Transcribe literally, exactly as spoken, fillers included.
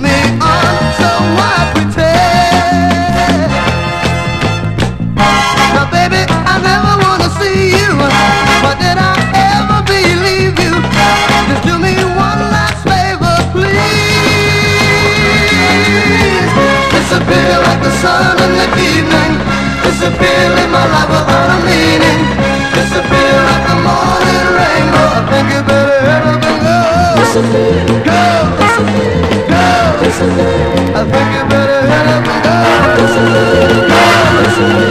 me on, so why pretend? Now baby, I never wanna see you, but did I ever believe you? Just do me one last favor, please. Disappear like the sun in the evening. Disappear, leave my life without a meaning. Disappear like the morning rainbow. I think you better hurry up and go. Disappear, go, disappear, go, disappear. I think you better hurry up and go. Disappear, go, disappear.